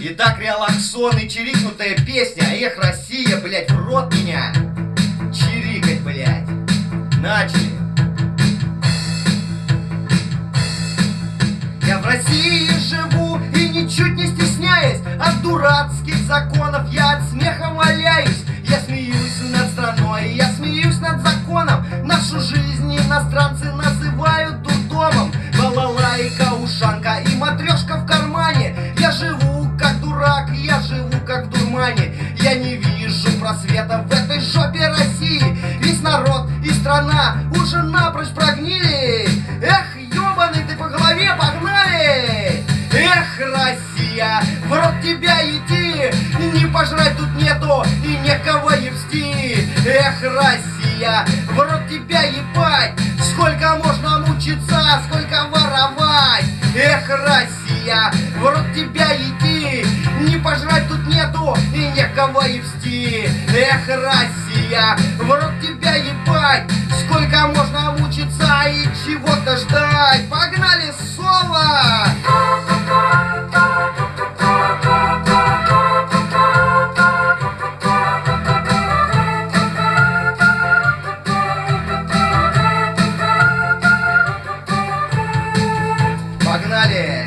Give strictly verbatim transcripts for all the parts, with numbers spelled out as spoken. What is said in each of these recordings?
И так релаксон и чирикнутая песня. Эх, Россия, блядь, в рот меня. Чирикать, блядь. Начали. Я в России живу и ничуть не стесняясь от дурацких законов, я от смеха валяюсь. Я смеюсь над страной, я смеюсь над законом. Нашу жизнь иностранцы называют дурдомом. Балалайка, ушанка и матрешка в кармане. Я живу как дурак, я живу как в дурмане. Я не вижу просвета в этой жопе России. Весь народ и страна уже напрочь прогнили. Эх, ёбаный ты по голове, погнали! Эх, Россия, в рот тебя идти, не пожрать тут нету и некого ебсти. Эх, Россия, в рот тебя ебать, сколько можно мучиться, сколько воровать. Эх, Россия, в рот тебя идти, не пожрать тут нету и некого ебсти. Эх, Россия, в рот тебя ебать, сколько можно мучиться и чего-то ждать. Погнали, соло! Погнали!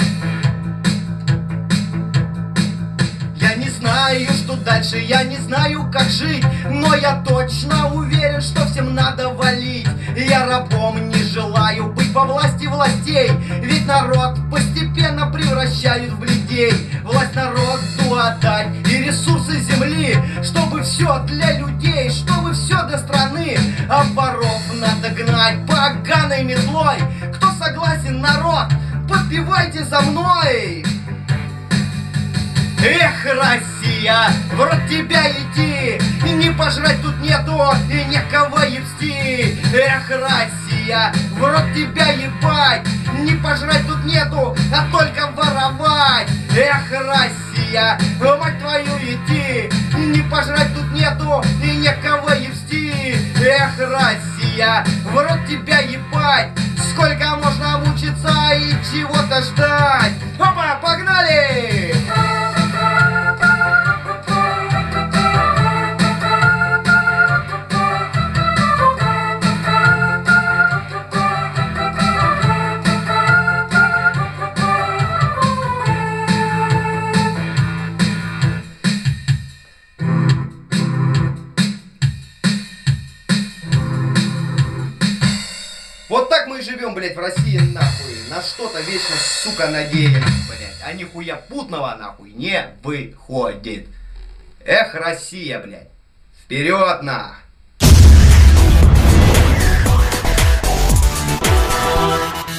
Я не знаю, что дальше, я не знаю, как жить, но я точно уверен, что всем надо валить. Я рабом не желаю быть во власти властей, ведь народ постепенно превращают в людей. Власть народу отдать и ресурсы земли, чтобы все для людей, чтобы все для страны. А воров надо гнать поганой метлой. Кто согласен, народ, подпевайте за мной. Эх, Россия, в рот тебя идти, и не пожрать тут нету и некого ебсти. Эх, Россия, в рот тебя ебать, не пожрать тут нету, а только воровать. Эх, Россия, мать твою идти, не пожрать тут нету и некого ебсти. Эх, Россия, в рот тебя ебать, сколько можно мучиться и чего-то ждать. Опа, погнали! Вот так мы и живем, блядь, в России, нахуй. На что-то вечно, сука, надеемся, блядь. А нихуя путного, нахуй, не выходит. Эх, Россия, блядь. Вперед, нах!